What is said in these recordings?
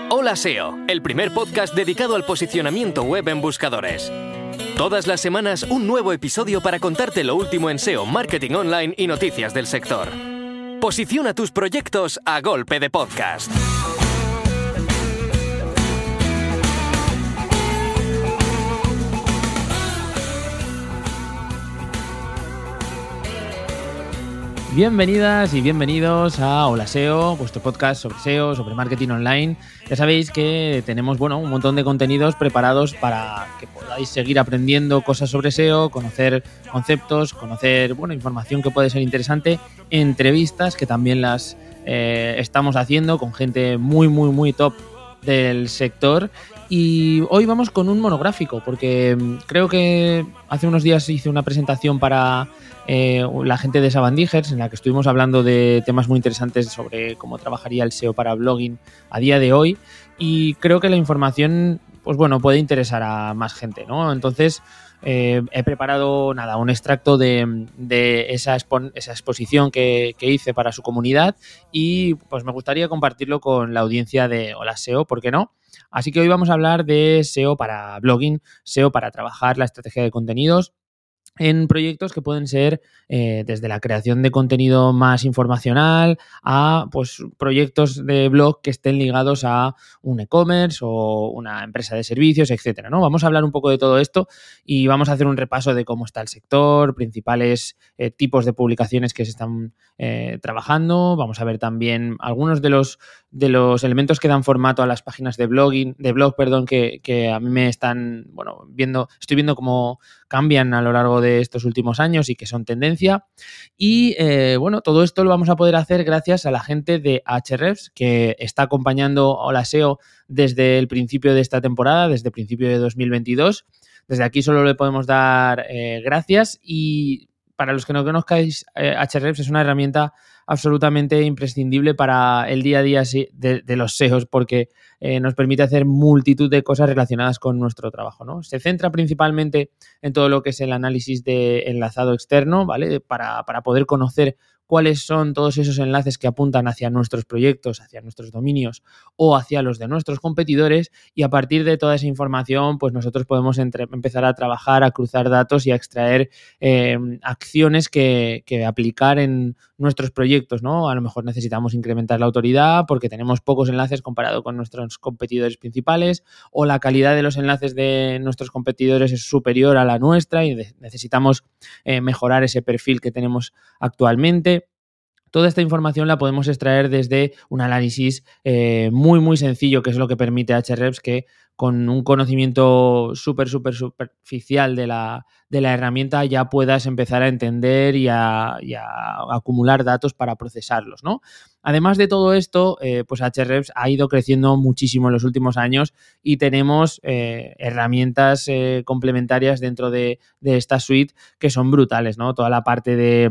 Hola SEO, el primer podcast dedicado al posicionamiento web en buscadores. Todas las semanas un nuevo episodio para contarte lo último en SEO, marketing online y noticias del sector. Posiciona tus proyectos a golpe de podcast. Bienvenidas y bienvenidos a Hola SEO, vuestro podcast sobre SEO, sobre marketing online. Ya sabéis que tenemos un montón de contenidos preparados para que podáis seguir aprendiendo cosas sobre SEO, conocer conceptos, conocer información que puede ser interesante, entrevistas que también las estamos haciendo con gente muy top del sector. Y hoy vamos con un monográfico porque creo que hace unos días hice una presentación para la gente de Savandígers en la que estuvimos hablando de temas muy interesantes sobre cómo trabajaría el SEO para blogging a día de hoy, y creo que la información puede interesar a más gente, ¿no? Entonces he preparado un extracto de esa exposición que hice para su comunidad y pues me gustaría compartirlo con la audiencia de Hola SEO, ¿por qué no? Así que hoy vamos a hablar de SEO para blogging, SEO para trabajar la estrategia de contenidos en proyectos que pueden ser desde la creación de contenido más informacional a proyectos de blog que estén ligados a un e-commerce o una empresa de servicios, etcétera, ¿no? Vamos a hablar un poco de todo esto y vamos a hacer un repaso de cómo está el sector, principales tipos de publicaciones que se están trabajando. Vamos a ver también algunos de los elementos que dan formato a las páginas de blog, que a mí me están estoy viendo cómo cambian a lo largo de estos últimos años y que son tendencia. Y todo esto lo vamos a poder hacer gracias a la gente de Ahrefs, que está acompañando a Hola SEO desde el principio de esta temporada, desde el principio de 2022. Desde aquí solo le podemos dar gracias, y para los que no conozcáis, Ahrefs es una herramienta absolutamente imprescindible para el día a día de los SEOs, porque nos permite hacer multitud de cosas relacionadas con nuestro trabajo, ¿no? Se centra principalmente en todo lo que es el análisis de enlazado externo, ¿vale? Para poder conocer cuáles son todos esos enlaces que apuntan hacia nuestros proyectos, hacia nuestros dominios o hacia los de nuestros competidores, y a partir de toda esa información pues nosotros podemos empezar a trabajar, a cruzar datos y a extraer acciones que aplicar en nuestros proyectos, ¿no? A lo mejor necesitamos incrementar la autoridad porque tenemos pocos enlaces comparado con nuestros competidores principales, o la calidad de los enlaces de nuestros competidores es superior a la nuestra y necesitamos mejorar ese perfil que tenemos actualmente. Toda esta información la podemos extraer desde un análisis muy sencillo, que es lo que permite Ahrefs, que con un conocimiento súper superficial de la herramienta ya puedas empezar a entender y a acumular datos para procesarlos, ¿no? Además de todo esto, Ahrefs ha ido creciendo muchísimo en los últimos años y tenemos herramientas complementarias dentro de esta suite que son brutales, ¿no? Toda la parte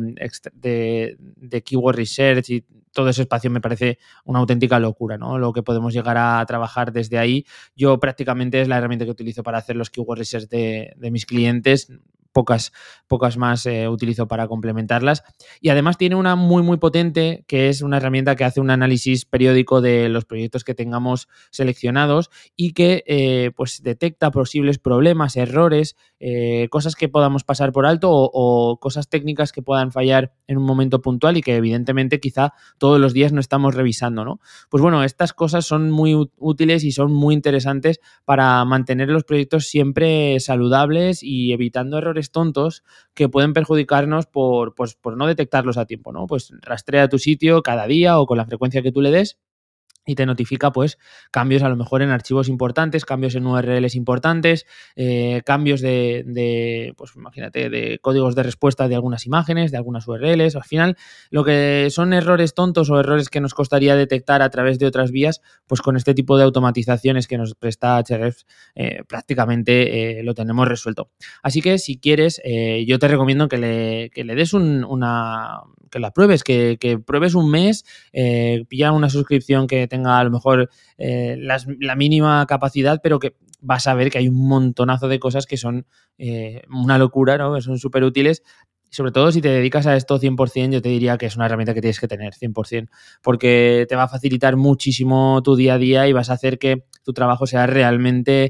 de keyword research y todo ese espacio me parece una auténtica locura, ¿no? Lo que podemos llegar a trabajar desde ahí. Yo prácticamente es la herramienta que utilizo para hacer los keyword research de mis clientes. Pocas más utilizo para complementarlas, y además tiene una muy potente, que es una herramienta que hace un análisis periódico de los proyectos que tengamos seleccionados y que detecta posibles problemas, errores, cosas que podamos pasar por alto o cosas técnicas que puedan fallar en un momento puntual y que evidentemente quizá todos los días no estamos revisando, ¿no? Estas cosas son muy útiles y son muy interesantes para mantener los proyectos siempre saludables y evitando errores tontos que pueden perjudicarnos por no detectarlos a tiempo, ¿no? Pues rastrea tu sitio cada día o con la frecuencia que tú le des y te notifica cambios a lo mejor en archivos importantes, cambios en URLs importantes, cambios imagínate, de códigos de respuesta de algunas imágenes, de algunas URLs. Al final, lo que son errores tontos o errores que nos costaría detectar a través de otras vías, pues con este tipo de automatizaciones que nos presta Ahrefs, prácticamente lo tenemos resuelto. Así que si quieres, yo te recomiendo que le des que la pruebes, que pruebes un mes, pilla una suscripción que tenga a lo mejor la mínima capacidad, pero que vas a ver que hay un montonazo de cosas que son una locura, ¿no? Que son súper útiles sobre todo si te dedicas a esto 100%, yo te diría que es una herramienta que tienes que tener 100%, porque te va a facilitar muchísimo tu día a día y vas a hacer que tu trabajo sea realmente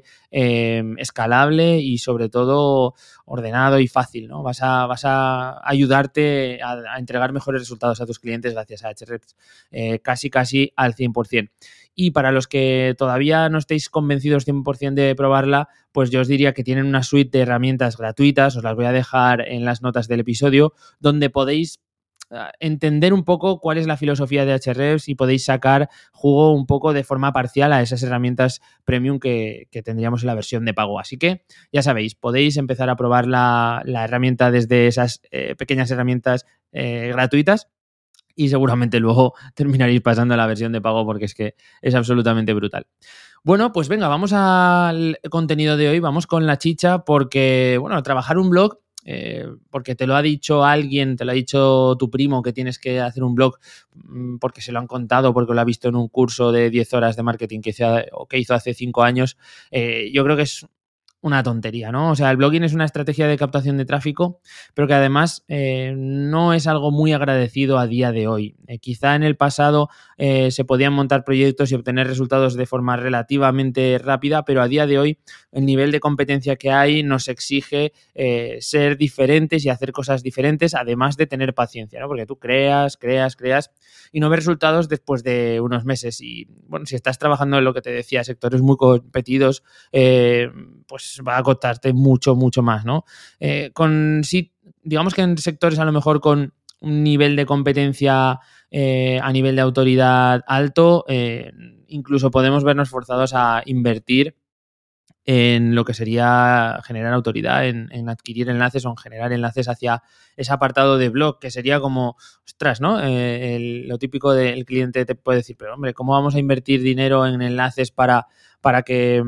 escalable y sobre todo ordenado y fácil, ¿no? Vas a ayudarte a entregar mejores resultados a tus clientes gracias a Ahrefs, casi al 100%. Y para los que todavía no estéis convencidos 100% de probarla, pues yo os diría que tienen una suite de herramientas gratuitas, os las voy a dejar en las notas del episodio, donde podéis entender un poco cuál es la filosofía de Ahrefs y podéis sacar jugo un poco de forma parcial a esas herramientas premium que tendríamos en la versión de pago. Así que ya sabéis, podéis empezar a probar la herramienta desde esas pequeñas herramientas gratuitas y seguramente luego terminaréis pasando a la versión de pago porque es que es absolutamente brutal. Bueno, pues venga, vamos al contenido de hoy, vamos con la chicha porque, bueno, trabajar un blog, porque te lo ha dicho alguien, te lo ha dicho tu primo que tienes que hacer un blog porque se lo han contado, porque lo ha visto en un curso de 10 horas de marketing que hizo hace 5 años, yo creo que es una tontería, ¿no? O sea, el blogging es una estrategia de captación de tráfico, pero que además no es algo muy agradecido a día de hoy. Quizá en el pasado se podían montar proyectos y obtener resultados de forma relativamente rápida, pero a día de hoy el nivel de competencia que hay nos exige ser diferentes y hacer cosas diferentes, además de tener paciencia, ¿no? Porque tú creas y no ves resultados después de unos meses. Y bueno, si estás trabajando en lo que te decía, sectores muy competidos, pues va a costarte mucho más, ¿no? Digamos que en sectores a lo mejor con un nivel de competencia a nivel de autoridad alto, incluso podemos vernos forzados a invertir en lo que sería generar autoridad, en adquirir enlaces o en generar enlaces hacia ese apartado de blog, que sería como, ostras, ¿no? Lo típico del cliente te puede decir, pero hombre, ¿cómo vamos a invertir dinero en enlaces para que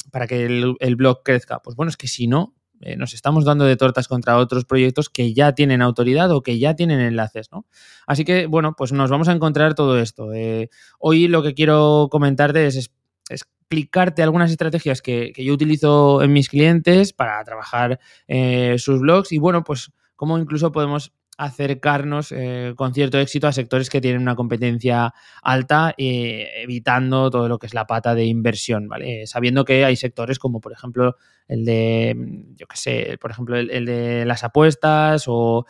el blog crezca? Pues bueno, es que si no, nos estamos dando de tortas contra otros proyectos que ya tienen autoridad o que ya tienen enlaces, ¿no? Así que, bueno, pues nos vamos a encontrar todo esto. Hoy lo que quiero comentarte es explicarte algunas estrategias que yo utilizo en mis clientes para trabajar sus blogs y, bueno, pues cómo incluso podemos acercarnos con cierto éxito a sectores que tienen una competencia alta, evitando todo lo que es la pata de inversión, ¿vale? Sabiendo que hay sectores como, por ejemplo, el de, yo qué sé, por ejemplo, el de las apuestas o,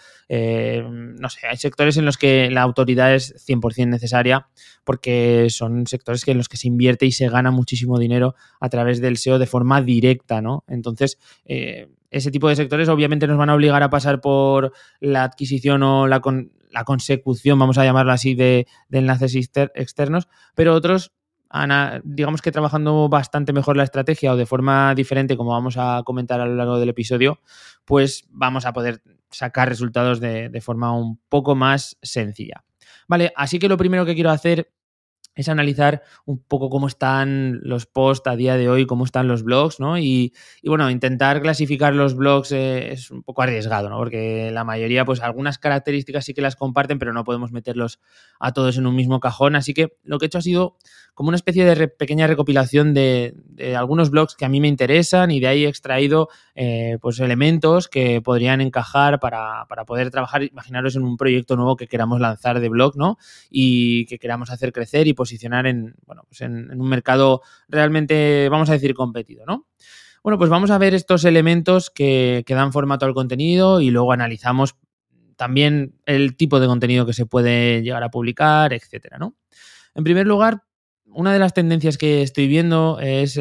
no sé, hay sectores en los que la autoridad es 100% necesaria porque son sectores en los que se invierte y se gana muchísimo dinero a través del SEO de forma directa, ¿no? Entonces, ese tipo de sectores obviamente nos van a obligar a pasar por la adquisición o la consecución, vamos a llamarlo así, de enlaces externos, pero otros, digamos que trabajando bastante mejor la estrategia o de forma diferente, como vamos a comentar a lo largo del episodio, pues vamos a poder sacar resultados de forma un poco más sencilla. Vale, así que lo primero que quiero hacer es analizar un poco cómo están los posts a día de hoy, cómo están los blogs, ¿no? Y bueno, intentar clasificar los blogs es un poco arriesgado, ¿no? Porque la mayoría, pues algunas características sí que las comparten, pero no podemos meterlos a todos en un mismo cajón. Así que lo que he hecho ha sido como una especie de pequeña recopilación de algunos blogs que a mí me interesan y de ahí he extraído pues elementos que podrían encajar para poder trabajar, imaginaros en un proyecto nuevo que queramos lanzar de blog, ¿no? Y que queramos hacer crecer y posicionar en un mercado realmente, vamos a decir, competido, ¿no? Bueno, pues vamos a ver estos elementos que dan formato al contenido y luego analizamos también el tipo de contenido que se puede llegar a publicar, etcétera, ¿no? En primer lugar, una de las tendencias que estoy viendo es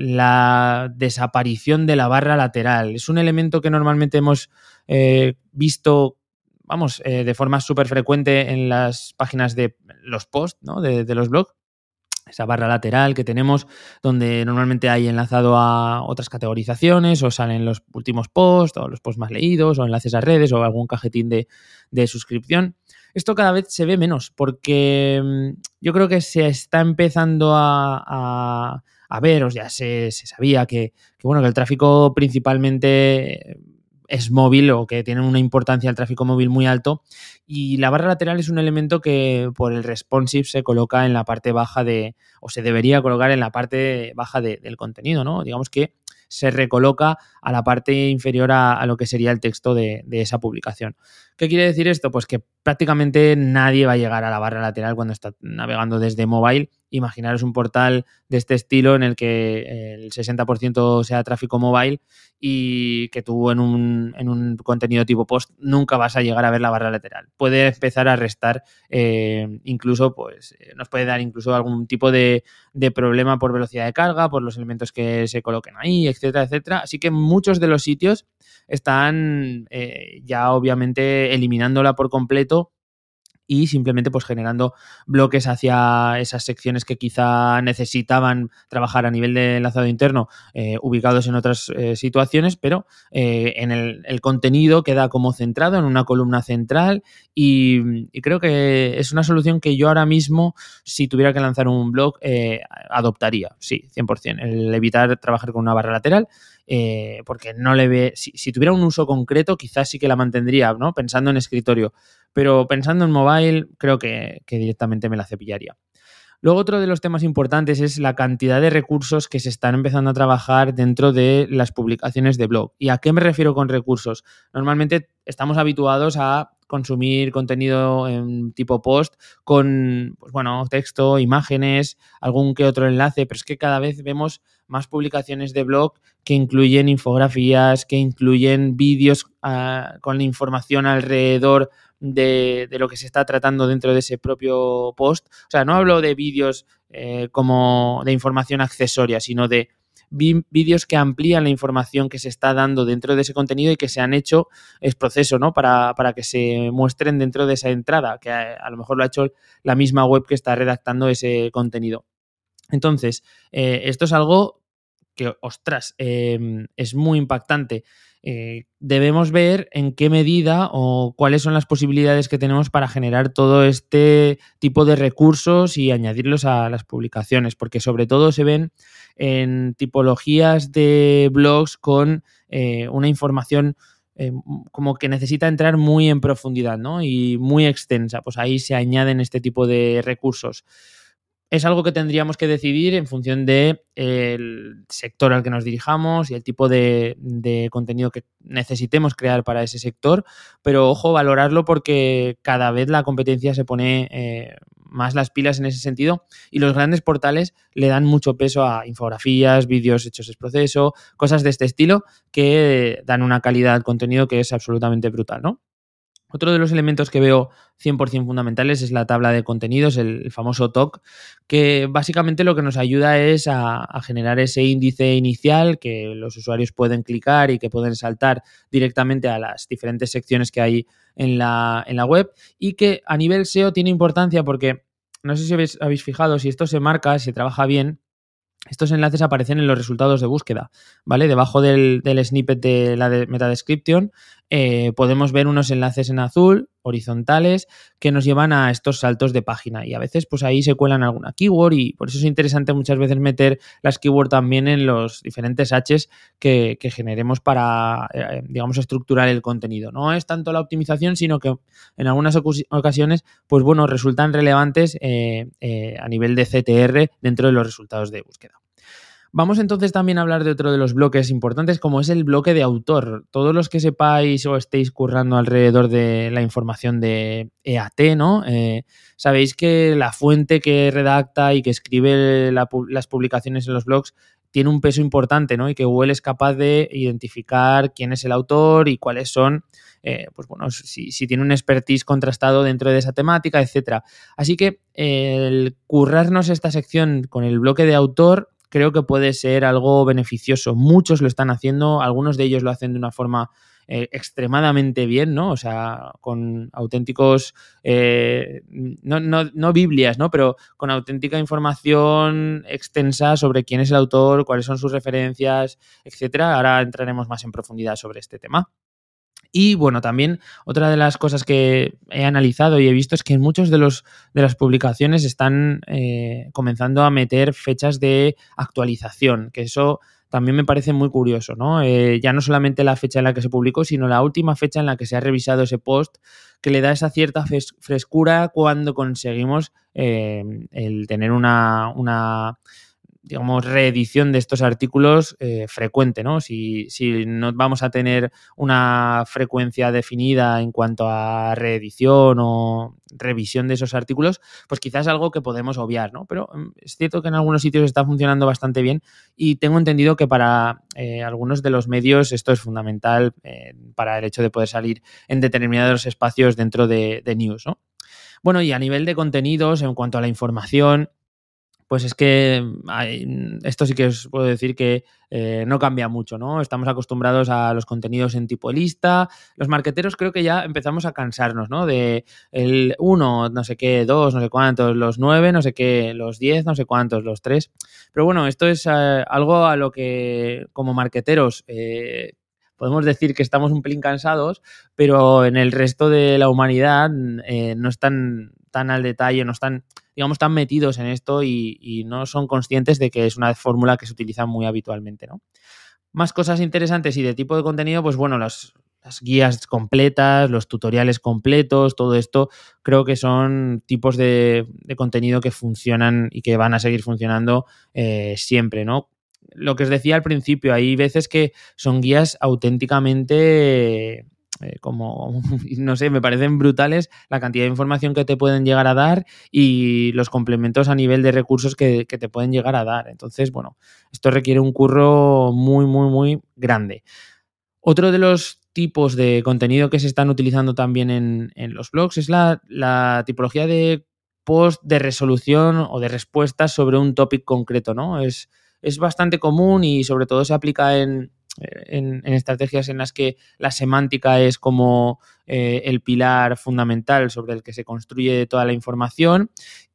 la desaparición de la barra lateral. Es un elemento que normalmente hemos visto, de forma súper frecuente en las páginas de los posts, ¿no? de los blogs. Esa barra lateral que tenemos donde normalmente hay enlazado a otras categorizaciones o salen los últimos posts o los posts más leídos o enlaces a redes o algún cajetín de suscripción. Esto cada vez se ve menos porque yo creo que se está empezando a ver, o ya se sabía que el tráfico principalmente es móvil o que tiene una importancia el tráfico móvil muy alto y la barra lateral es un elemento que por el responsive se coloca en la parte baja o se debería colocar en la parte baja del contenido, ¿no? Digamos que se recoloca a la parte inferior a lo que sería el texto de esa publicación. ¿Qué quiere decir esto? Pues que prácticamente nadie va a llegar a la barra lateral cuando está navegando desde mobile. Imaginaros un portal de este estilo en el que el 60% sea tráfico mobile y que tú en un contenido tipo post nunca vas a llegar a ver la barra lateral. Puede empezar a restar, incluso pues nos puede dar incluso algún tipo de problema por velocidad de carga, por los elementos que se coloquen ahí, etcétera, etcétera. Así que muchos de los sitios están ya obviamente eliminándola por completo y simplemente pues generando bloques hacia esas secciones que quizá necesitaban trabajar a nivel de enlazado interno, ubicados en otras situaciones, pero en el contenido queda como centrado en una columna central y creo que es una solución que yo ahora mismo, si tuviera que lanzar un blog, adoptaría, sí, 100%, el evitar trabajar con una barra lateral. Porque no le ve, si tuviera un uso concreto quizás sí que la mantendría, ¿no? Pensando en escritorio, pero pensando en mobile creo que directamente me la cepillaría. Luego otro de los temas importantes es la cantidad de recursos que se están empezando a trabajar dentro de las publicaciones de blog. ¿Y a qué me refiero con recursos? Normalmente estamos habituados a consumir contenido en tipo post con, pues bueno, texto, imágenes, algún que otro enlace, pero es que cada vez vemos más publicaciones de blog que incluyen infografías, que incluyen vídeos con la información alrededor de lo que se está tratando dentro de ese propio post. O sea, no hablo de vídeos como de información accesoria, sino de vídeos que amplían la información que se está dando dentro de ese contenido y que se han hecho, es proceso, ¿no? Para que se muestren dentro de esa entrada, que a lo mejor lo ha hecho la misma web que está redactando ese contenido. Entonces, esto es algo que, ostras, es muy impactante. Debemos ver en qué medida o cuáles son las posibilidades que tenemos para generar todo este tipo de recursos y añadirlos a las publicaciones, porque sobre todo se ven en tipologías de blogs con una información como que necesita entrar muy en profundidad, ¿no? Y muy extensa, pues ahí se añaden este tipo de recursos. Es algo que tendríamos que decidir en función del sector al que nos dirijamos y el tipo de contenido que necesitemos crear para ese sector, pero ojo, valorarlo porque cada vez la competencia se pone más las pilas en ese sentido y los grandes portales le dan mucho peso a infografías, vídeos hechos en proceso, cosas de este estilo que dan una calidad al contenido que es absolutamente brutal, ¿no? Otro de los elementos que veo 100% fundamentales es la tabla de contenidos, el famoso TOC, que básicamente lo que nos ayuda es a generar ese índice inicial que los usuarios pueden clicar y que pueden saltar directamente a las diferentes secciones que hay en la web y que a nivel SEO tiene importancia porque no sé si habéis fijado, si esto se marca, si trabaja bien, estos enlaces aparecen en los resultados de búsqueda, ¿vale? Debajo del snippet de la meta description podemos ver unos enlaces en azul, horizontales, que nos llevan a estos saltos de página y a veces pues ahí se cuelan alguna keyword y por eso es interesante muchas veces meter las keywords también en los diferentes Hs que generemos para, digamos, estructurar el contenido. No es tanto la optimización, sino que en algunas ocasiones, pues bueno, resultan relevantes a nivel de CTR dentro de los resultados de búsqueda. Vamos entonces también a hablar de otro de los bloques importantes, como es el bloque de autor. Todos los que sepáis o estéis currando alrededor de la información de EAT, ¿no? Sabéis que la fuente que redacta y que escribe las publicaciones en los blogs tiene un peso importante, ¿no? Y que Google es capaz de identificar quién es el autor y cuáles son, pues bueno, si tiene un expertise contrastado dentro de esa temática, etcétera. Así que el currarnos esta sección con el bloque de autor creo que puede ser algo beneficioso. Muchos lo están haciendo, algunos de ellos lo hacen de una forma extremadamente bien, ¿no? O sea, con auténticos, no Biblias, ¿no? Pero con auténtica información extensa sobre quién es el autor, cuáles son sus referencias, etcétera. Ahora entraremos más en profundidad sobre este tema. Y bueno, también otra de las cosas que he analizado y he visto es que muchos de las publicaciones están comenzando a meter fechas de actualización, que eso también me parece muy curioso, ¿no? Ya no solamente la fecha en la que se publicó, sino la última fecha en la que se ha revisado ese post, que le da esa cierta frescura cuando conseguimos el tener una digamos, reedición de estos artículos frecuente, ¿no? Si no vamos a tener una frecuencia definida en cuanto a reedición o revisión de esos artículos, pues quizás algo que podemos obviar, ¿no? Pero es cierto que en algunos sitios está funcionando bastante bien y tengo entendido que para algunos de los medios esto es fundamental para el hecho de poder salir en determinados espacios dentro de news, ¿no? Bueno, y a nivel de contenidos, en cuanto a la información, pues es que esto sí que os puedo decir que no cambia mucho, ¿no? Estamos acostumbrados a los contenidos en tipo lista. Los marqueteros creo que ya empezamos a cansarnos, ¿no? De el 1, no sé qué, 2, no sé cuántos, los 9, no sé qué, los 10, no sé cuántos, los 3. Pero bueno, esto es algo a lo que como marqueteros podemos decir que estamos un pelín cansados, pero en el resto de la humanidad no están tan al detalle, no están, digamos, tan metidos en esto y no son conscientes de que es una fórmula que se utiliza muy habitualmente, ¿no? Más cosas interesantes y de tipo de contenido, pues bueno, las guías completas, los tutoriales completos, todo esto creo que son tipos de contenido que funcionan y que van a seguir funcionando siempre, ¿no? Lo que os decía al principio, hay veces que son guías auténticamente como, no sé, me parecen brutales la cantidad de información que te pueden llegar a dar y los complementos a nivel de recursos que te pueden llegar a dar. Entonces, bueno, esto requiere un curro muy, muy, muy grande. Otro de los tipos de contenido que se están utilizando también en los blogs es la tipología de post de resolución o de respuestas sobre un topic concreto, ¿no? Es bastante común y sobre todo se aplica en estrategias en las que la semántica es como el pilar fundamental sobre el que se construye toda la información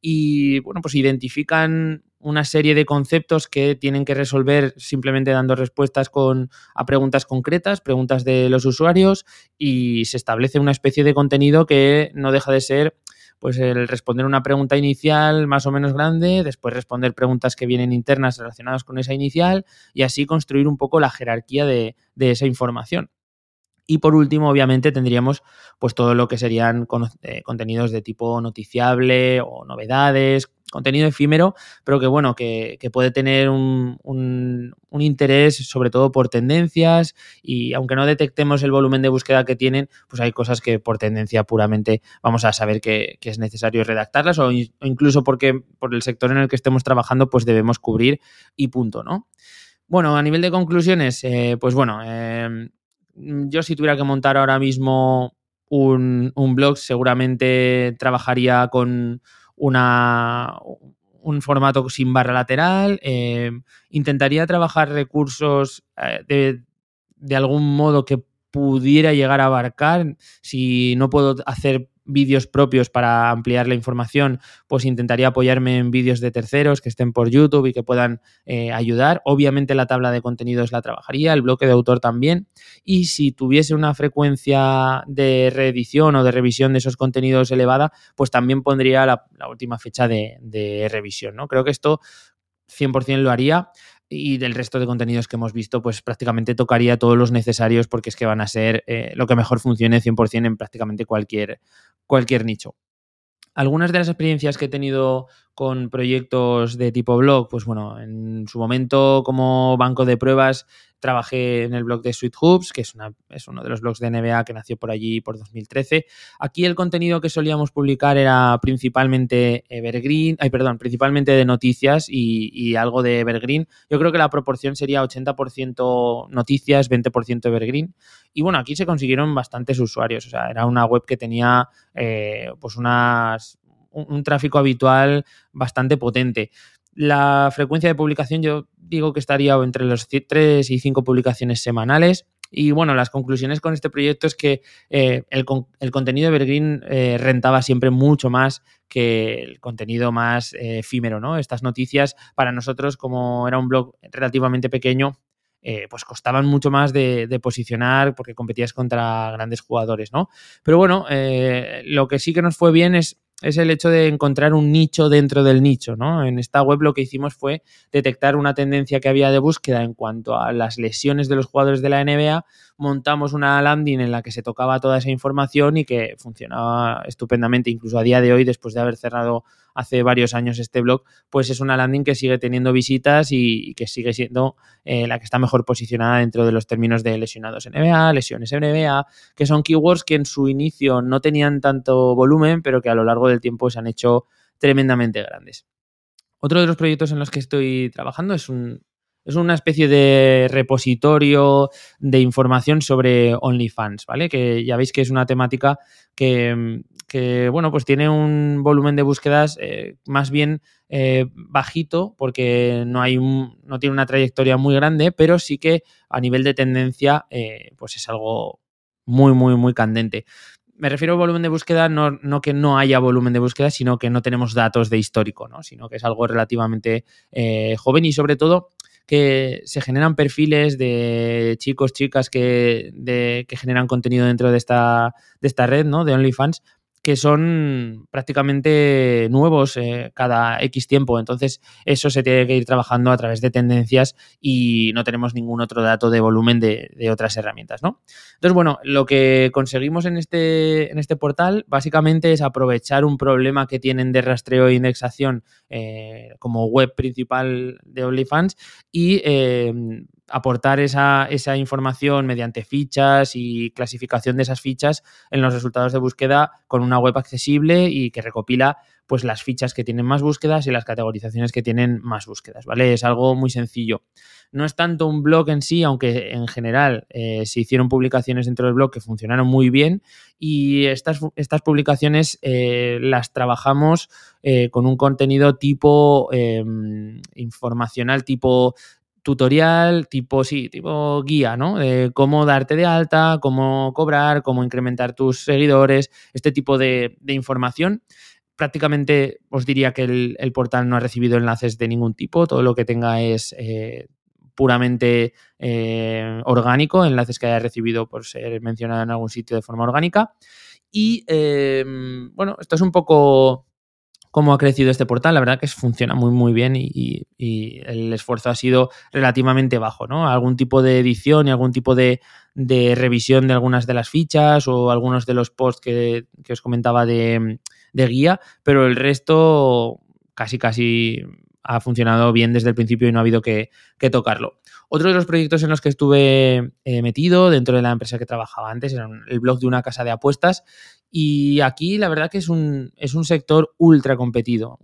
y, bueno, pues identifican una serie de conceptos que tienen que resolver simplemente dando respuestas a preguntas concretas, preguntas de los usuarios, y se establece una especie de contenido que no deja de ser pues el responder una pregunta inicial más o menos grande, después responder preguntas que vienen internas relacionadas con esa inicial y así construir un poco la jerarquía de esa información. Y por último, obviamente, tendríamos pues todo lo que serían contenidos de tipo noticiable o novedades, contenido efímero, pero que bueno, que puede tener un interés sobre todo por tendencias y aunque no detectemos el volumen de búsqueda que tienen, pues hay cosas que por tendencia puramente vamos a saber que es necesario redactarlas o incluso porque por el sector en el que estemos trabajando pues debemos cubrir y punto, ¿no? Bueno, a nivel de conclusiones, pues bueno, yo si tuviera que montar ahora mismo un blog, seguramente trabajaría con un formato sin barra lateral, intentaría trabajar recursos de algún modo que pudiera llegar a abarcar. Si no puedo hacer vídeos propios para ampliar la información, pues intentaría apoyarme en vídeos de terceros que estén por YouTube y que puedan ayudar. Obviamente la tabla de contenidos la trabajaría, el bloque de autor también, y si tuviese una frecuencia de reedición o de revisión de esos contenidos elevada, pues también pondría la última fecha de revisión, ¿no? Creo que esto 100% lo haría y del resto de contenidos que hemos visto pues prácticamente tocaría todos los necesarios porque es que van a ser lo que mejor funcione 100% en prácticamente cualquier nicho. Algunas de las experiencias que he tenido con proyectos de tipo blog, pues bueno, en su momento como banco de pruebas trabajé en el blog de Sweet Hoops, que es uno de los blogs de NBA que nació por allí por 2013. Aquí el contenido que solíamos publicar era principalmente principalmente de noticias y algo de Evergreen. Yo creo que la proporción sería 80% noticias, 20% Evergreen. Y bueno, aquí se consiguieron bastantes usuarios. O sea, era una web que tenía pues un tráfico habitual bastante potente. La frecuencia de publicación yo digo que estaría entre los 3 y 5 publicaciones semanales. Y bueno, las conclusiones con este proyecto es que el contenido Evergreen rentaba siempre mucho más que el contenido más efímero, ¿no? Estas noticias para nosotros, como era un blog relativamente pequeño, pues costaban mucho más de posicionar porque competías contra grandes jugadores, ¿no? Pero bueno, lo que sí que nos fue bien es el hecho de encontrar un nicho dentro del nicho, ¿no? En esta web lo que hicimos fue detectar una tendencia que había de búsqueda en cuanto a las lesiones de los jugadores de la NBA, montamos una landing en la que se tocaba toda esa información y que funcionaba estupendamente, incluso a día de hoy, después de haber cerrado hace varios años este blog, pues es una landing que sigue teniendo visitas y que sigue siendo la que está mejor posicionada dentro de los términos de lesionados NBA, lesiones NBA, que son keywords que en su inicio no tenían tanto volumen, pero que a lo largo del tiempo se han hecho tremendamente grandes. Otro de los proyectos en los que estoy trabajando es una especie de repositorio de información sobre OnlyFans, ¿vale? Que ya veis que es una temática que bueno, pues tiene un volumen de búsquedas más bien bajito, porque no tiene una trayectoria muy grande, pero sí que a nivel de tendencia pues es algo muy, muy, muy candente. Me refiero al volumen de búsqueda, no que no haya volumen de búsqueda, sino que no tenemos datos de histórico, ¿no? Sino que es algo relativamente joven y sobre todo que se generan perfiles de chicos, chicas que generan contenido dentro de esta red, ¿no? De OnlyFans, que son prácticamente nuevos cada X tiempo. Entonces, eso se tiene que ir trabajando a través de tendencias y no tenemos ningún otro dato de volumen de otras herramientas, ¿no? Entonces, bueno, lo que conseguimos en este portal básicamente es aprovechar un problema que tienen de rastreo e indexación como web principal de OnlyFans y aportar esa información mediante fichas y clasificación de esas fichas en los resultados de búsqueda con una web accesible y que recopila pues las fichas que tienen más búsquedas y las categorizaciones que tienen más búsquedas, ¿vale? Es algo muy sencillo. No es tanto un blog en sí, aunque en general se hicieron publicaciones dentro del blog que funcionaron muy bien y estas publicaciones las trabajamos con un contenido tipo informacional, tipo tutorial, tipo guía, ¿no? De cómo darte de alta, cómo cobrar, cómo incrementar tus seguidores, este tipo de información. Prácticamente os diría que el portal no ha recibido enlaces de ningún tipo, todo lo que tenga es puramente orgánico, enlaces que haya recibido por ser mencionado en algún sitio de forma orgánica. Y bueno, esto es un poco cómo ha crecido este portal. La verdad que funciona muy, muy bien y el esfuerzo ha sido relativamente bajo, ¿no? Algún tipo de edición y algún tipo de revisión de algunas de las fichas o algunos de los posts que os comentaba de guía, pero el resto casi ha funcionado bien desde el principio y no ha habido que tocarlo. Otro de los proyectos en los que estuve metido dentro de la empresa que trabajaba antes era el blog de una casa de apuestas. Y aquí la verdad que es un sector ultra competido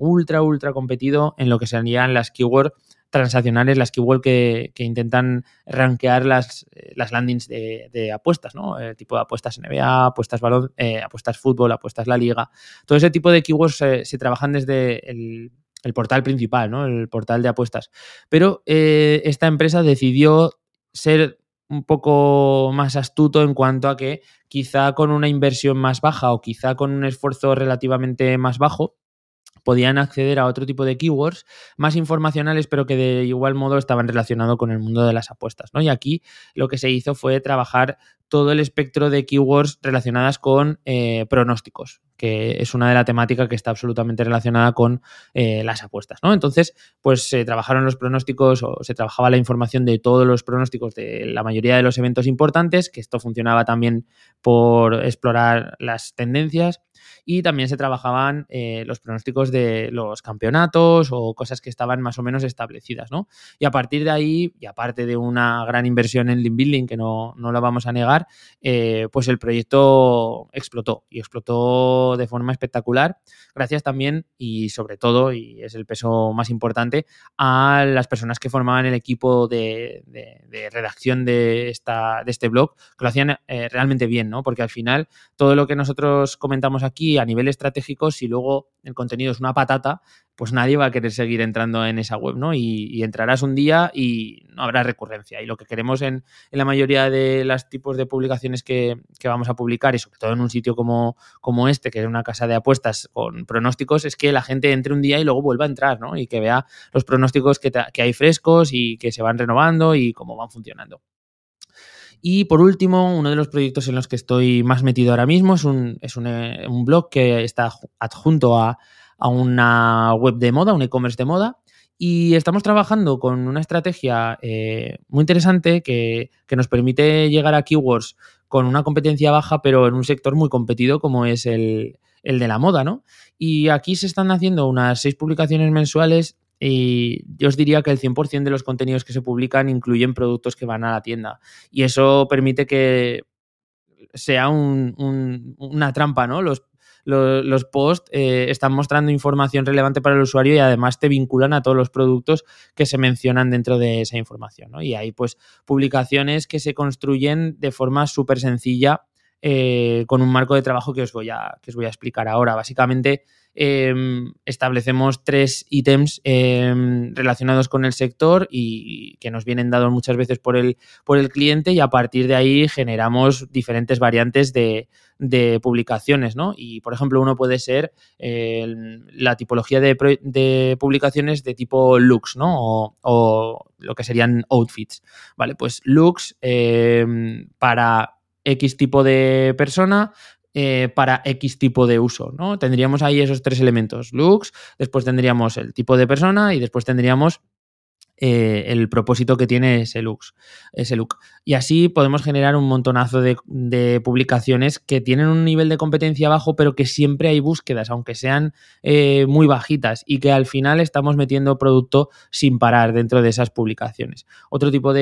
en lo que serían las keywords transaccionales, las keywords que intentan rankear las landings de apuestas, ¿no? El tipo de apuestas NBA, apuestas balón, apuestas fútbol, apuestas la liga. Todo ese tipo de keywords se trabajan desde el portal principal, ¿no? El portal de apuestas. Pero esta empresa decidió ser un poco más astuto en cuanto a que quizá con una inversión más baja o quizá con un esfuerzo relativamente más bajo podían acceder a otro tipo de keywords más informacionales, pero que de igual modo estaban relacionados con el mundo de las apuestas, ¿no? Y aquí lo que se hizo fue trabajar todo el espectro de keywords relacionadas con pronósticos, que es una de las temáticas que está absolutamente relacionada con las apuestas, ¿no? Entonces, pues se trabajaron los pronósticos o se trabajaba la información de todos los pronósticos de la mayoría de los eventos importantes, que esto funcionaba también por explorar las tendencias. Y también se trabajaban los pronósticos de los campeonatos o cosas que estaban más o menos establecidas, ¿no? Y a partir de ahí, y aparte de una gran inversión en link building, que no lo vamos a negar, pues el proyecto explotó y explotó de forma espectacular, gracias también y sobre todo, y es el peso más importante, a las personas que formaban el equipo de redacción de este blog, que lo hacían realmente bien, ¿no? Porque al final todo lo que nosotros comentamos aquí a nivel estratégico, si luego el contenido es una patata, pues nadie va a querer seguir entrando en esa web, ¿no? Y entrarás un día y no habrá recurrencia. Y lo que queremos en la mayoría de los tipos de publicaciones que vamos a publicar, y sobre todo en un sitio como este, que es una casa de apuestas con pronósticos, es que la gente entre un día y luego vuelva a entrar, ¿no? Y que vea los pronósticos que hay frescos y que se van renovando y cómo van funcionando. Y por último, uno de los proyectos en los que estoy más metido ahora mismo es un blog que está adjunto a una web de moda, un e-commerce de moda, y estamos trabajando con una estrategia muy interesante que nos permite llegar a keywords con una competencia baja, pero en un sector muy competido como es el el de la moda, ¿no? Y aquí se están haciendo unas 6 publicaciones mensuales y yo os diría que el 100% de los contenidos que se publican incluyen productos que van a la tienda. Y eso permite que sea una trampa, ¿no? Los posts están mostrando información relevante para el usuario y además te vinculan a todos los productos que se mencionan dentro de esa información, ¿no? Y hay pues publicaciones que se construyen de forma súper sencilla con un marco de trabajo que os voy a explicar ahora. Básicamente establecemos 3 ítems relacionados con el sector y que nos vienen dados muchas veces por el cliente, y a partir de ahí generamos diferentes variantes de publicaciones, ¿no? Y, por ejemplo, uno puede ser la tipología de publicaciones de tipo looks, ¿no? O lo que serían outfits, ¿vale? Pues looks para X tipo de persona, para X tipo de uso, ¿no? Tendríamos ahí esos 3 elementos, looks, después tendríamos el tipo de persona y después tendríamos el propósito que tiene ese look. Y así podemos generar un montonazo de publicaciones que tienen un nivel de competencia bajo, pero que siempre hay búsquedas, aunque sean muy bajitas, y que al final estamos metiendo producto sin parar dentro de esas publicaciones. Otro tipo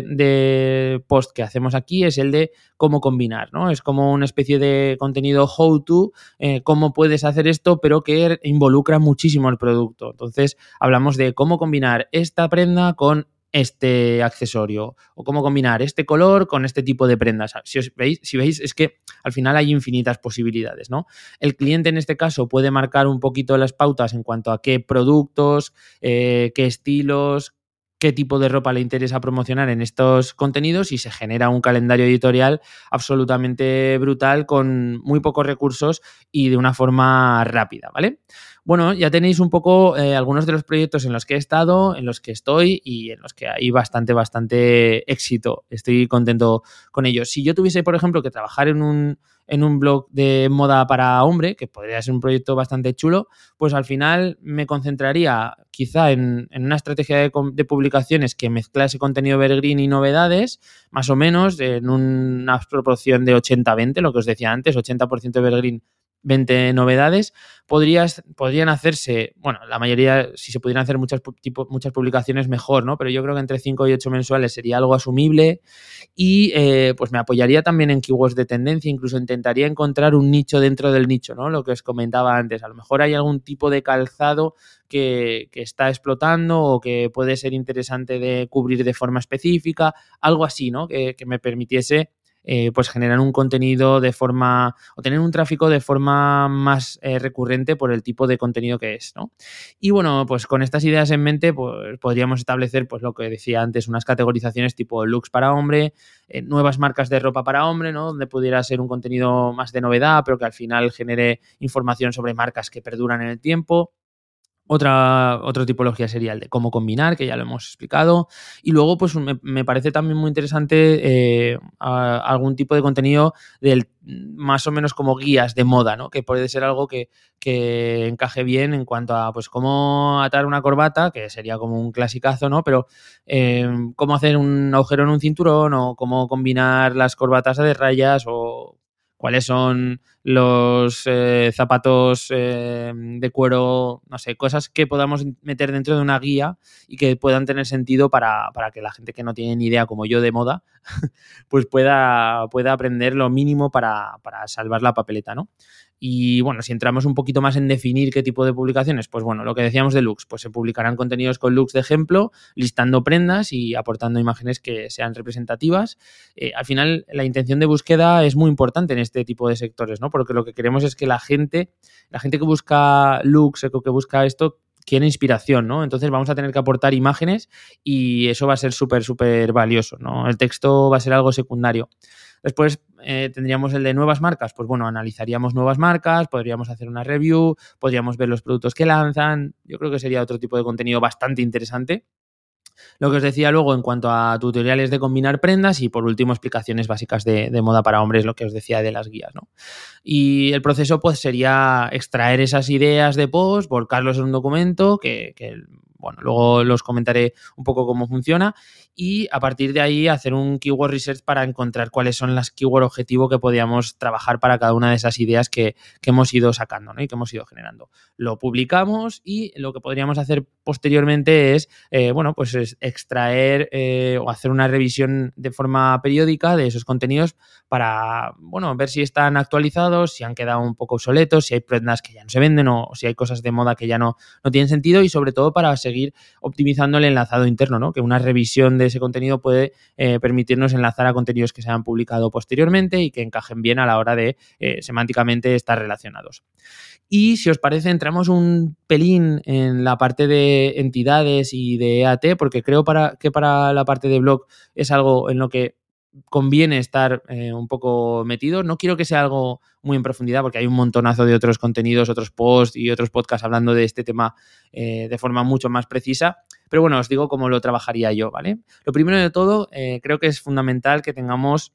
de post que hacemos aquí es el de cómo combinar, ¿no? Es como una especie de contenido how to, cómo puedes hacer esto, pero que involucra muchísimo el producto. Entonces, hablamos de cómo combinar esta prenda con este accesorio, o cómo combinar este color con este tipo de prendas. Si veis, es que al final hay infinitas posibilidades, ¿no? El cliente en este caso puede marcar un poquito las pautas en cuanto a qué productos, qué estilos, qué tipo de ropa le interesa promocionar en estos contenidos, y se genera un calendario editorial absolutamente brutal con muy pocos recursos y de una forma rápida, ¿vale? Bueno, ya tenéis un poco algunos de los proyectos en los que he estado, en los que estoy y en los que hay bastante éxito. Estoy contento con ellos. Si yo tuviese, por ejemplo, que trabajar en un blog de moda para hombre, que podría ser un proyecto bastante chulo, pues al final me concentraría quizá en una estrategia de publicaciones que mezclase contenido evergreen y novedades, más o menos en una proporción de 80-20, lo que os decía antes, 80% evergreen, 20 novedades. Podrían hacerse, bueno, la mayoría, si se pudieran hacer muchas publicaciones, mejor, ¿no? Pero yo creo que entre 5 y 8 mensuales sería algo asumible, y pues me apoyaría también en keywords de tendencia, incluso intentaría encontrar un nicho dentro del nicho, ¿no? Lo que os comentaba antes, a lo mejor hay algún tipo de calzado que está explotando o que puede ser interesante de cubrir de forma específica, algo así, ¿no? Que me permitiese pues generar un contenido de forma, o tener un tráfico de forma más recurrente por el tipo de contenido que es, ¿no? Y bueno, pues con estas ideas en mente, pues podríamos establecer, pues lo que decía antes, unas categorizaciones tipo looks para hombre, nuevas marcas de ropa para hombre, ¿no? Donde pudiera ser un contenido más de novedad, pero que al final genere información sobre marcas que perduran en el tiempo. Otra tipología sería el de cómo combinar, que ya lo hemos explicado. Y luego, pues me parece también muy interesante algún tipo de contenido más o menos como guías de moda, ¿no? Que puede ser algo que encaje bien en cuanto a pues cómo atar una corbata, que sería como un clasicazo, ¿no? Pero cómo hacer un agujero en un cinturón, o cómo combinar las corbatas de rayas, o cuáles son los zapatos de cuero, no sé, cosas que podamos meter dentro de una guía y que puedan tener sentido para que la gente que no tiene ni idea, como yo, de moda, pues pueda aprender lo mínimo para salvar la papeleta, ¿no? Y bueno, si entramos un poquito más en definir qué tipo de publicaciones, pues bueno, lo que decíamos de looks, pues se publicarán contenidos con looks de ejemplo, listando prendas y aportando imágenes que sean representativas. Al final, la intención de búsqueda es muy importante en este tipo de sectores, ¿no? Porque lo que queremos es que la gente que busca looks o que busca esto, quiere inspiración, ¿no? Entonces vamos a tener que aportar imágenes y eso va a ser súper valioso, ¿no? El texto va a ser algo secundario. Después tendríamos el de nuevas marcas. Pues bueno, analizaríamos nuevas marcas, podríamos hacer una review, podríamos ver los productos que lanzan. Yo creo que sería otro tipo de contenido bastante interesante. Lo que os decía luego en cuanto a tutoriales de combinar prendas, y por último explicaciones básicas de moda para hombres, lo que os decía de las guías, ¿no? Y el proceso pues sería extraer esas ideas de post, volcarlos en un documento que bueno, luego los comentaré un poco cómo funciona y a partir de ahí hacer un keyword research para encontrar cuáles son las keyword objetivo que podíamos trabajar para cada una de esas ideas que hemos ido sacando, ¿no? Y que hemos ido generando. Lo publicamos y lo que podríamos hacer posteriormente es, es extraer o hacer una revisión de forma periódica de esos contenidos para, ver si están actualizados, si han quedado un poco obsoletos, si hay prendas que ya no se venden o si hay cosas de moda que ya no tienen sentido y sobre todo para seguir optimizando el enlazado interno, ¿no? Que una revisión de ese contenido puede permitirnos enlazar a contenidos que se han publicado posteriormente y que encajen bien a la hora de semánticamente estar relacionados. Y si os parece, entramos un pelín en la parte de entidades y de EAT, porque creo que para la parte de blog es algo en lo que conviene estar un poco metido. No quiero que sea algo muy en profundidad porque hay un montonazo de otros contenidos, otros posts y otros podcasts hablando de este tema de forma mucho más precisa. Pero bueno, os digo cómo lo trabajaría yo, ¿vale? Lo primero de todo, creo que es fundamental que tengamos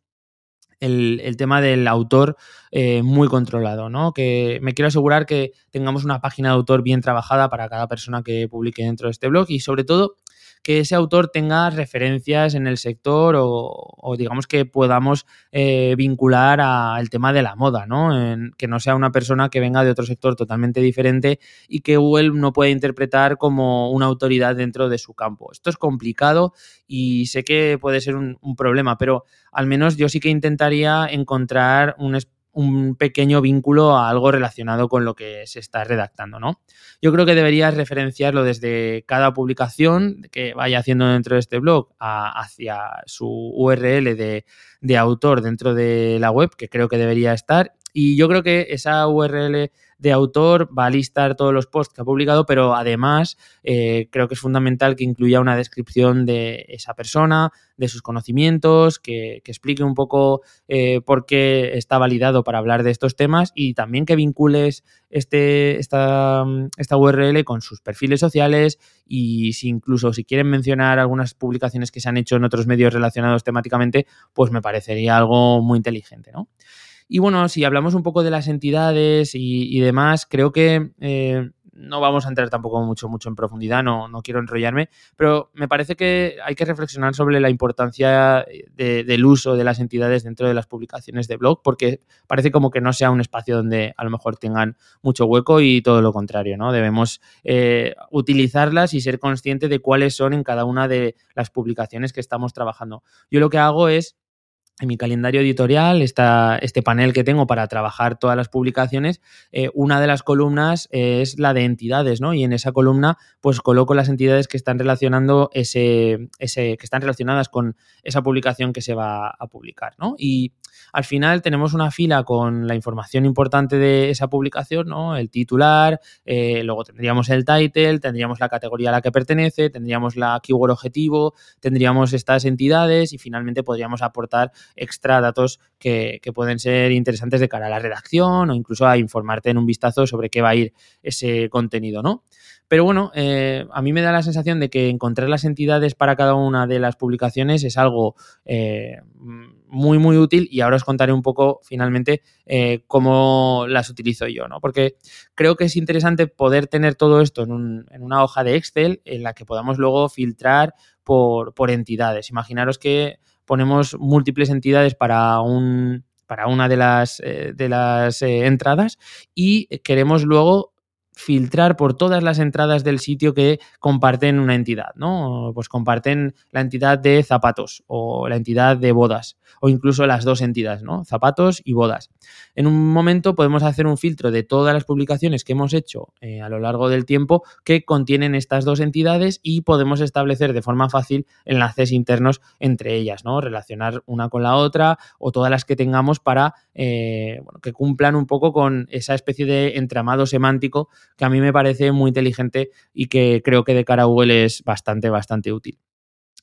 el tema del autor muy controlado, ¿no? Que me quiero asegurar que tengamos una página de autor bien trabajada para cada persona que publique dentro de este blog y sobre todo que ese autor tenga referencias en el sector o digamos que podamos vincular al tema de la moda, ¿no? Que no sea una persona que venga de otro sector totalmente diferente y que Google no pueda interpretar como una autoridad dentro de su campo. Esto es complicado y sé que puede ser un problema, pero al menos yo sí que intentaría encontrar un pequeño vínculo a algo relacionado con lo que se está redactando, ¿no? Yo creo que deberías referenciarlo desde cada publicación que vaya haciendo dentro de este blog hacia su URL de autor dentro de la web, que creo que debería estar. Y yo creo que esa URL de autor va a listar todos los posts que ha publicado, pero además creo que es fundamental que incluya una descripción de esa persona, de sus conocimientos, que explique un poco por qué está validado para hablar de estos temas y también que vincules esta URL con sus perfiles sociales y incluso si quieren mencionar algunas publicaciones que se han hecho en otros medios relacionados temáticamente, pues me parecería algo muy inteligente, ¿no? Y bueno, si hablamos un poco de las entidades y demás, creo que no vamos a entrar tampoco mucho en profundidad, no quiero enrollarme, pero me parece que hay que reflexionar sobre la importancia del uso de las entidades dentro de las publicaciones de blog, porque parece como que no sea un espacio donde a lo mejor tengan mucho hueco y todo lo contrario, ¿no? Debemos utilizarlas y ser conscientes de cuáles son en cada una de las publicaciones que estamos trabajando. Yo lo que hago es, en mi calendario editorial, este panel que tengo para trabajar todas las publicaciones, una de las columnas es la de entidades, ¿no? Y en esa columna, pues coloco las entidades que están relacionando que están relacionadas con esa publicación que se va a publicar, ¿no? Y al final tenemos una fila con la información importante de esa publicación, ¿no? El titular, luego tendríamos el title, tendríamos la categoría a la que pertenece, tendríamos la keyword objetivo, tendríamos estas entidades y finalmente podríamos aportar extra datos que pueden ser interesantes de cara a la redacción o incluso a informarte en un vistazo sobre qué va a ir ese contenido, ¿no? Pero bueno, a mí me da la sensación de que encontrar las entidades para cada una de las publicaciones es algo muy, muy útil y ahora os contaré un poco finalmente cómo las utilizo yo, ¿no? Porque creo que es interesante poder tener todo esto en una hoja de Excel en la que podamos luego filtrar por entidades. Imaginaros que ponemos múltiples entidades para una de las entradas y queremos luego filtrar por todas las entradas del sitio que comparten una entidad, ¿no? Pues comparten la entidad de zapatos o la entidad de bodas o incluso las dos entidades, ¿no? Zapatos y bodas. En un momento podemos hacer un filtro de todas las publicaciones que hemos hecho a lo largo del tiempo que contienen estas dos entidades y podemos establecer de forma fácil enlaces internos entre ellas, ¿no? Relacionar una con la otra o todas las que tengamos para que cumplan un poco con esa especie de entramado semántico que a mí me parece muy inteligente y que creo que de cara a Google es bastante, bastante útil.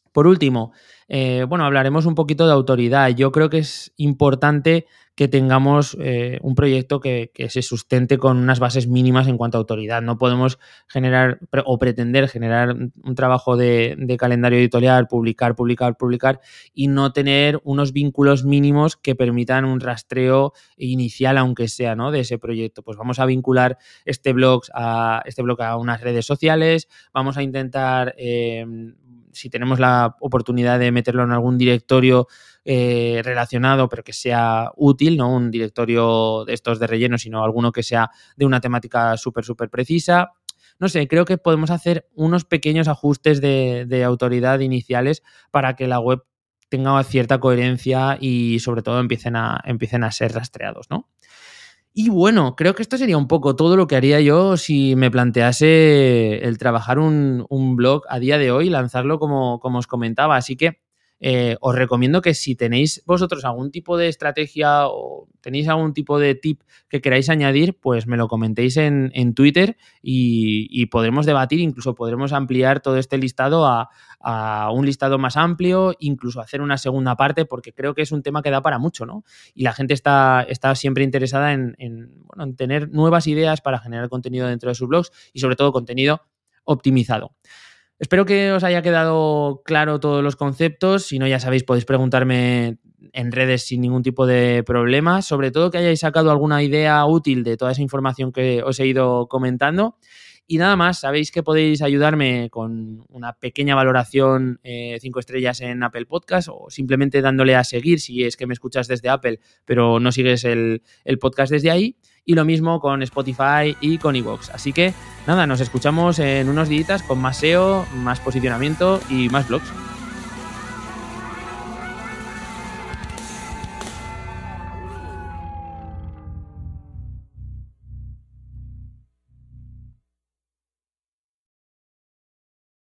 Por último, hablaremos un poquito de autoridad. Yo creo que es importante que tengamos un proyecto que se sustente con unas bases mínimas en cuanto a autoridad. No podemos generar o pretender generar un trabajo de calendario editorial, publicar y no tener unos vínculos mínimos que permitan un rastreo inicial, aunque sea, ¿no?, de ese proyecto. Pues vamos a vincular este blog a unas redes sociales, vamos a intentar... si tenemos la oportunidad de meterlo en algún directorio relacionado, pero que sea útil, no un directorio de estos de relleno, sino alguno que sea de una temática súper precisa. No sé, creo que podemos hacer unos pequeños ajustes de autoridad iniciales para que la web tenga cierta coherencia y sobre todo empiecen a ser rastreados, ¿no? Y bueno, creo que esto sería un poco todo lo que haría yo si me plantease el trabajar un blog a día de hoy y lanzarlo como os comentaba. Así que os recomiendo que si tenéis vosotros algún tipo de estrategia o tenéis algún tipo de tip que queráis añadir, pues me lo comentéis en Twitter y podremos debatir, incluso podremos ampliar todo este listado a un listado más amplio, incluso hacer una segunda parte, porque creo que es un tema que da para mucho, ¿no? Y la gente está siempre interesada en tener nuevas ideas para generar contenido dentro de sus blogs y sobre todo contenido optimizado. Espero que os haya quedado claro todos los conceptos. Si no, ya sabéis, podéis preguntarme en redes sin ningún tipo de problema. Sobre todo que hayáis sacado alguna idea útil de toda esa información que os he ido comentando. Y nada más, sabéis que podéis ayudarme con una pequeña valoración 5 estrellas en Apple Podcast o simplemente dándole a seguir si es que me escuchas desde Apple, pero no sigues el podcast desde ahí. Y lo mismo con Spotify y con iVoox. Así que nada, nos escuchamos en unos días con más SEO, más posicionamiento y más blogs.